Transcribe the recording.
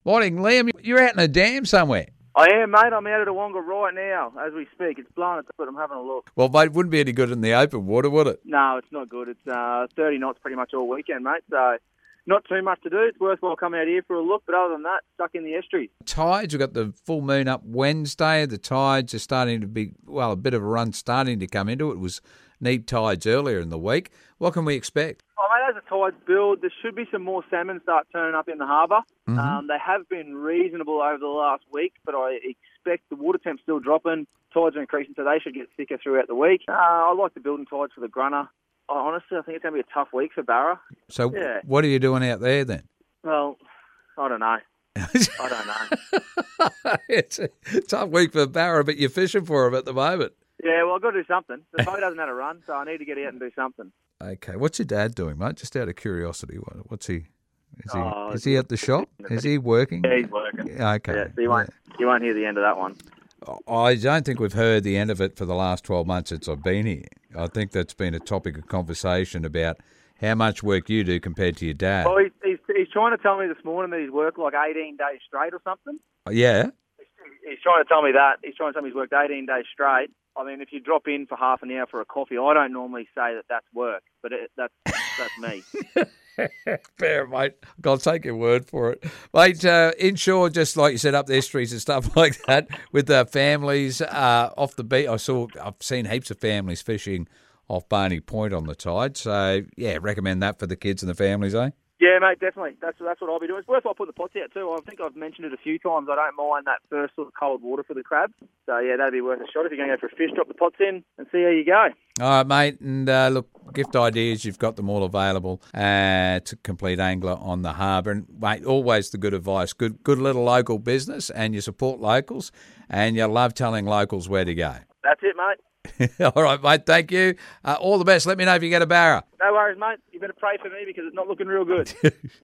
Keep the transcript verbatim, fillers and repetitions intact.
Morning, Liam. You're out in a dam somewhere. I am, mate. I'm out at the Wonga right now as we speak. It's blowing, but I'm having a look. Well, mate, it wouldn't be any good in the open water, would it? No, it's not good. It's uh, thirty knots pretty much all weekend, mate. So not too much to do. It's worthwhile coming out here for a look, but other than that, stuck in the estuary. Tides, we've got the full moon up Wednesday. The tides are starting to be, well, a bit of a run starting to come into it. It was neat tides earlier in the week. What can we expect? Oh, mate, as the tides build, there should be some more salmon start turning up in the harbour. Mm-hmm. Um, they have been reasonable over the last week, but I expect the water temp's still dropping. Tides are increasing, so they should get thicker throughout the week. Uh, I like the building tides for the grunner. Honestly, I think it's going to be a tough week for Barra. So yeah. What are you doing out there then? Well, I don't know. I don't know. It's a tough week for Barra, but you're fishing for him at the moment. Yeah, well, I've got to do something. The boat hasn't had a run, so I need to get out and do something. Okay. What's your dad doing, mate? Just out of curiosity. What, what's he? Is he, oh, is he at the shop? Is he working? Yeah, he's working. Yeah, okay. Yeah, so you, won't, Yeah. you won't hear the end of that one. I don't think we've heard the end of it for the last twelve months since I've been here. I think that's been a topic of conversation about how much work you do compared to your dad. Well, he's, he's, he's trying to tell me this morning that he's worked like eighteen days straight or something. Yeah? He's trying to tell me that. He's trying to tell me he's worked eighteen days straight. I mean, if you drop in for half an hour for a coffee, I don't normally say that that's work, but it, that's that's me. Fair, mate. I'll take your word for it. Mate, uh, inshore, just like you said, up the estuaries and stuff like that, with the families uh, off the beach. I saw, I've seen heaps of families fishing off Barney Point on the tide. So, yeah, recommend that for the kids and the families, eh? Yeah, mate, definitely. That's that's what I'll be doing. It's worthwhile putting the pots out too. I think I've mentioned it a few times. I don't mind that first sort of cold water for the crabs. So, yeah, that'd be worth a shot. If you're going to go for a fish, drop the pots in and see how you go. All right, mate. And uh, look, gift ideas, you've got them all available uh, to Complete Angler on the harbour. And, mate, always the good advice. Good, good little local business, and you support locals, and you love telling locals where to go. That's it, mate. All right, mate. Thank you. Uh, all the best. Let me know if you get a barra. No worries, mate. You better pray for me because it's not looking real good.